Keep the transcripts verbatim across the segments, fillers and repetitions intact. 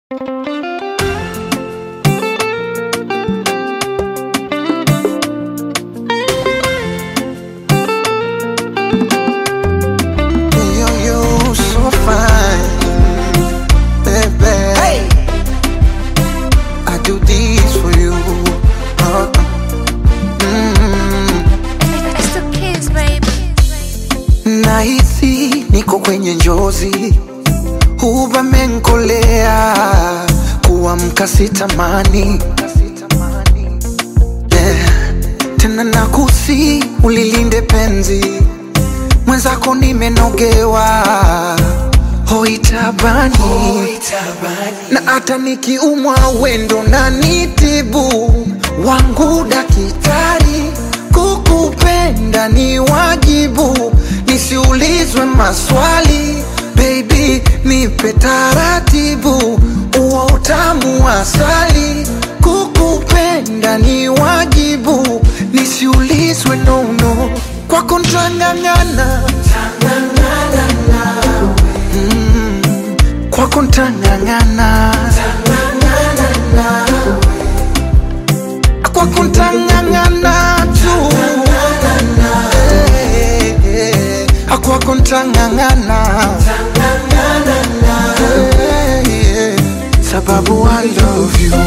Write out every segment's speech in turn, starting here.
Yo, yo, so fine, baby. Hey, I do this for you. Uh, mm. It's the kids, baby. Nahisi niko kwenye njozi, huba menkolea, kuamka sitamani. Yeah. Tena nakusi ulilinde penzi, mwenzako nimenogewa, hoitabani. Na hata nikiumwa wendo na nitibu, wangu dakitari, kukupenda ni wajibu, nisiulizwe maswali. Baby, nipe taratibu, uwa utamu wa asali, kukupenda ni wajibu, nisiulizwe nono. Kwako ntang'ang'ana, mm, kwako ntang'ang'ana, kwako ntang'ang'ana tu, eh, eh, kwako ntang'ang'ana, eh, eh, sababu I love you,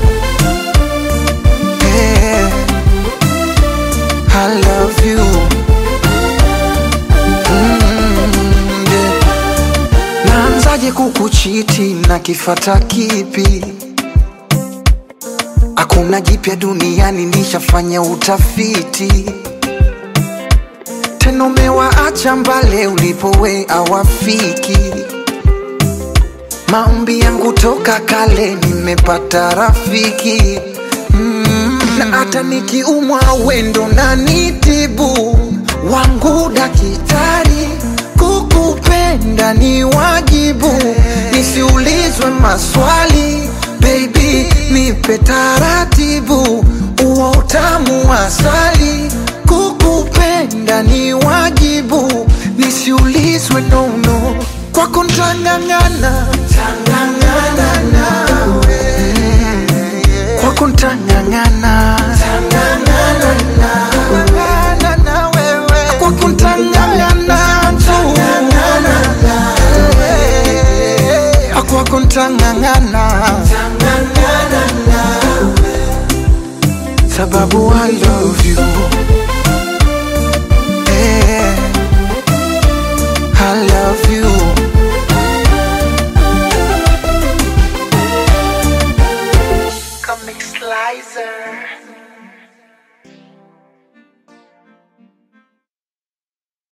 eh, I love you. Mm, yeah. Naanzaje kukuchiti na kifata kipi? Hakuna jipya duniani, nishafanya utafiti. Tena umewaacha mbale ulipowe awafiki. Maombi yangu toka kale, nimepata rafiki. Mm, na hata nikiumwa wendo na nitibu, wangu dakitari, kukupenda ni wajibu, nisiulizwe maswali. Baby, nipe taratibu, uwa utamu wa asali, kukupenda ni wajibu, nisiulizwe nono. Kwako ntang'ang'ana, kwako ntang'ang'ana, kwako ntang'ang'ana tu, kwako ntang'ang'ana, sababu I love you, eh, I love you. Comic Slicer.